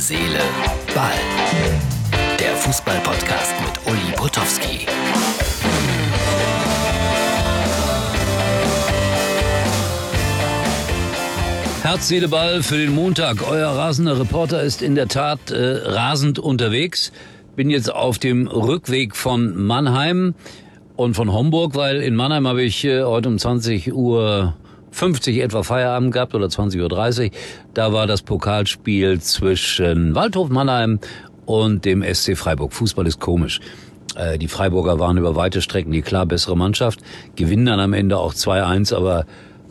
Seele, Ball. Der Fußball-Podcast mit Uli Potowski. Herz, Seele, Ball für den Montag. Euer rasender Reporter ist in der Tat rasend unterwegs. Bin jetzt auf dem Rückweg von Mannheim und von Homburg, weil in Mannheim habe ich heute um 20:50 Uhr etwa Feierabend gehabt oder 20:30 Uhr. Da war das Pokalspiel zwischen Waldhof Mannheim und dem SC Freiburg. Fußball ist komisch. Die Freiburger waren über weite Strecken die klar bessere Mannschaft, gewinnen dann am Ende auch 2-1, aber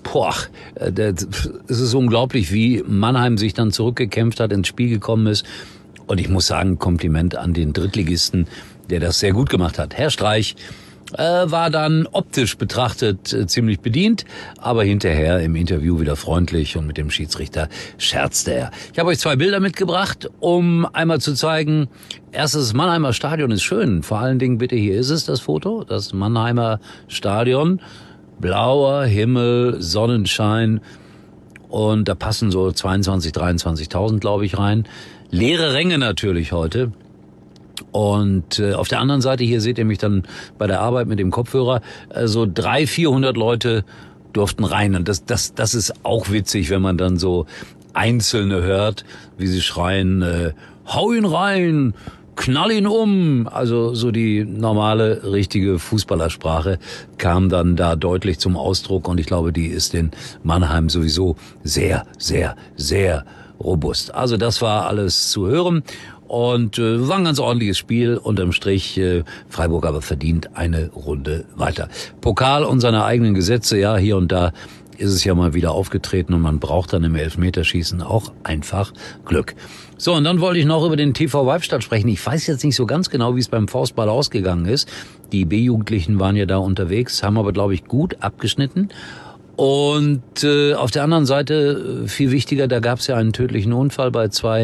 es ist unglaublich, wie Mannheim sich dann zurückgekämpft hat, ins Spiel gekommen ist. Und ich muss sagen, Kompliment an den Drittligisten, der das sehr gut gemacht hat. Herr Streich war dann optisch betrachtet ziemlich bedient, aber hinterher im Interview wieder freundlich und mit dem Schiedsrichter scherzte er. Ich habe euch 2 Bilder mitgebracht, um einmal zu zeigen, erstens, das Mannheimer Stadion ist schön. Vor allen Dingen, bitte, hier ist es, das Foto, das Mannheimer Stadion. Blauer Himmel, Sonnenschein und da passen so 22.000, 23.000, glaube ich, rein. Leere Ränge natürlich heute. Und auf der anderen Seite, hier seht ihr mich dann bei der Arbeit mit dem Kopfhörer, so 300, 400 Leute durften rein. Und das ist auch witzig, wenn man dann so Einzelne hört, wie sie schreien, hau ihn rein, knall ihn um. Also so die normale, richtige Fußballersprache kam dann da deutlich zum Ausdruck. Und ich glaube, die ist in Mannheim sowieso sehr, sehr, sehr robust. Also das war alles zu hören. Und war ein ganz ordentliches Spiel. Unterm Strich Freiburg aber verdient eine Runde weiter. Pokal und seine eigenen Gesetze, ja, hier und da ist es ja mal wieder aufgetreten und man braucht dann im Elfmeterschießen auch einfach Glück. So, und dann wollte ich noch über den TV Weibstadt sprechen. Ich weiß jetzt nicht so ganz genau, wie es beim Faustball ausgegangen ist. Die B-Jugendlichen waren ja da unterwegs, haben aber, glaube ich, gut abgeschnitten. Und auf der anderen Seite, viel wichtiger, da gab es ja einen tödlichen Unfall bei 2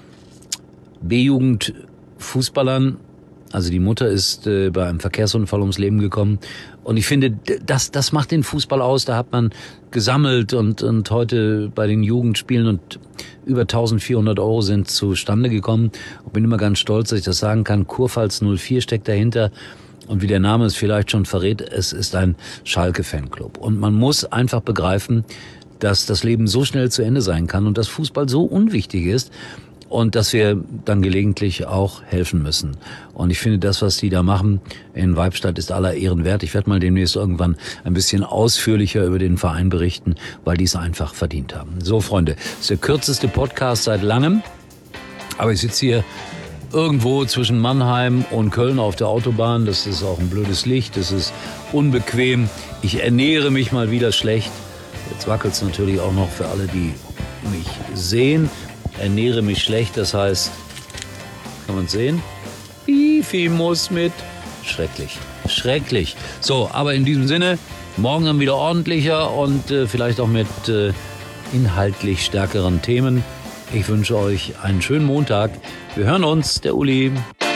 B-Jugend-Fußballern. Also die Mutter ist bei einem Verkehrsunfall ums Leben gekommen. Und ich finde, das macht den Fußball aus. Da hat man gesammelt und heute bei den Jugendspielen und über 1.400 € sind zustande gekommen. Ich bin immer ganz stolz, dass ich das sagen kann. Kurpfalz 04 steckt dahinter. Und wie der Name es vielleicht schon verrät, es ist ein Schalke-Fanclub. Und man muss einfach begreifen, dass das Leben so schnell zu Ende sein kann und dass Fußball so unwichtig ist. Und dass wir dann gelegentlich auch helfen müssen. Und ich finde, das, was die da machen in Weibstadt, ist aller Ehren wert. Ich werde mal demnächst irgendwann ein bisschen ausführlicher über den Verein berichten, weil die es einfach verdient haben. So, Freunde, das ist der kürzeste Podcast seit langem. Aber ich sitze hier irgendwo zwischen Mannheim und Köln auf der Autobahn. Das ist auch ein blödes Licht, das ist unbequem. Ich ernähre mich mal wieder schlecht. Jetzt wackelt es natürlich auch noch für alle, die mich sehen. Ernähre mich schlecht, das heißt, kann man sehen? Bifi muss mit. Schrecklich, schrecklich. So, aber in diesem Sinne, morgen dann wieder ordentlicher und vielleicht auch mit inhaltlich stärkeren Themen. Ich wünsche euch einen schönen Montag. Wir hören uns, der Uli.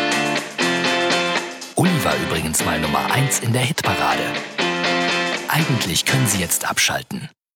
Uli war übrigens mal Nummer 1 in der Hitparade. Eigentlich können Sie jetzt abschalten.